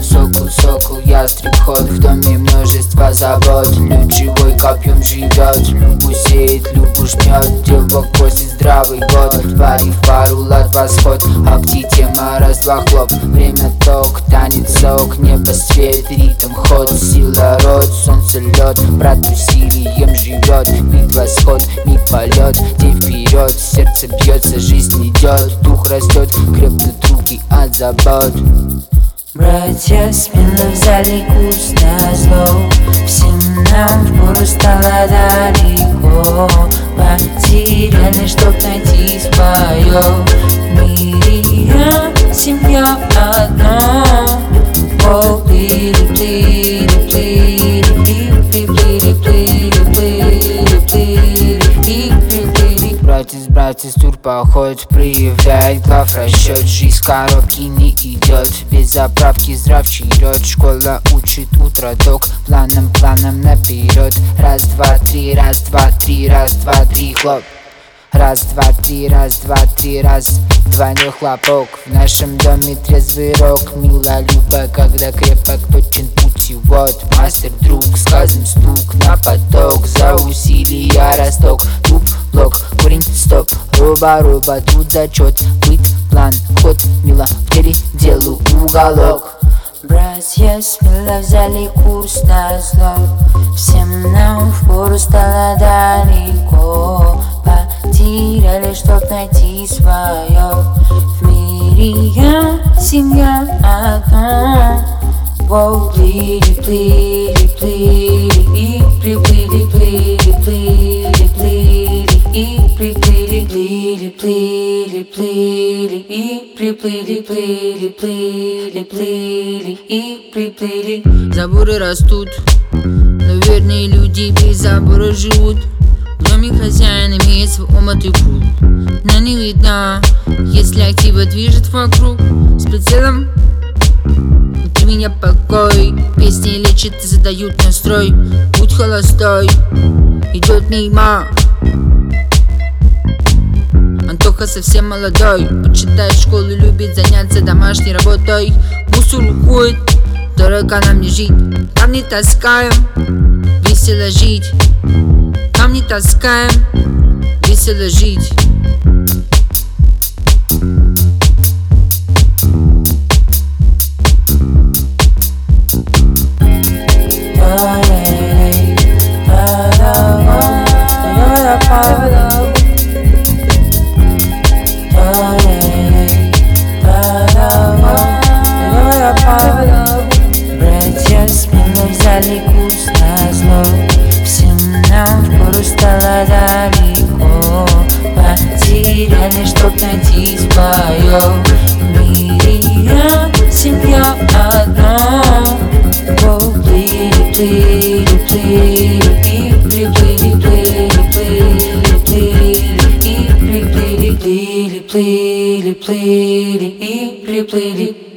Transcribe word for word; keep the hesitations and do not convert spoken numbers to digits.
сокол, сокол, ястреб ход. В доме множество забот, люд живой копьем живет. Любу сеет, любу жмет, девок просит здравый год. Твари в пару лад восход, акти тема раз-два хлоп. Время ток, танец сок, небо свет, ритм ход. Сила род, солнце лед, брат усилием живет. Миг восход, миг полет, день вперед. Сердце бьется, жизнь идет, дух растет, крепнут руки от забот. Братья смело взяли курс на зло, всем нам впору стало далеко. Потеряли, чтоб найти свое. В мире я, семья одна. О, плыли, плыли, плыли, плыли, плыли, плыли, плыли, плыли, плыли, плыли. Братец, братец, тур поход проявляет глав расчет. Жизнь с коробки не идет, без заправки здрав черед. Школа учит утро ток, планом, планом наперед. Раз, два, три, раз, два, три, раз, два, три, хлоп. Раз, два, три, раз, два, три, раз, двойной хлопок. В нашем доме трезвый рок, мила люба, когда крепок точен путевод. Мастер, друг, сказан стук на поток, за усилия росток. Туп, блок, корень, стоп, роба, роба, тут зачет. Быт, план, ход, мила, в деле делу уголок. Братья смело взяли курс на зло, всем нам впору стало далеко. Потеряли, чтоб найти свое. В мире я, семья одна. Воу, плыли, плыли, плыли, и приплыли, плыли, плыли, плыли, и приплыли, плыли, плыли, плыли, и приплыли, плыли, плыли, плыли, и приплыли. Заборы растут, но верные люди без забора живут. В доме хозяин имеет свой омытый пруд, но не видно, если актива движет вокруг. С прицелом внутри меня покой, песни лечат и задают настрой. Путь холостой идет мимо, Антоха совсем молодой, почитает школу, любит заняться домашней работой. Мусор уходит, дорого нам не жить, камни таскаем, весело жить. Камни таскаем, весело жить. Братья смело взяли курс на зло, всем нам впору стало далеко. Потеряли, чтоб найти свое. В мире я, семья одна. Воу, плыли, плыли, плыли, и приплыли, плыли, плыли, плыли, и приплыли, плыли, плыли, плыли, и приплыли.